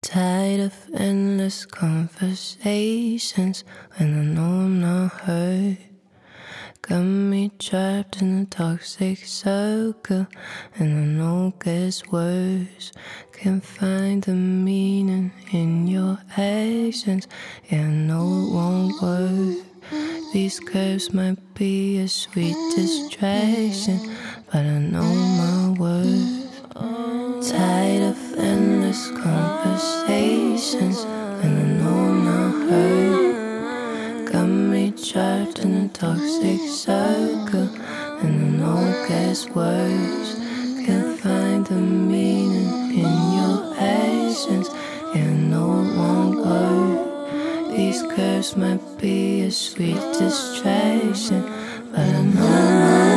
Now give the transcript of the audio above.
Tired of endless conversations when I know I'm not heard. Got me trapped in a toxic circle, and I know it gets worse. Can't find the meaning in your actions, yeah, I know it won't work. These curves might be a sweet distraction, but I know my worth. Tired of endless conversations when I know I'm not heard. Got me trapped in a toxic circle, and I know it gets worse. Can't find the meaning in your actions, yeah, I know it won't work. These curves might be a sweet distraction, but I know my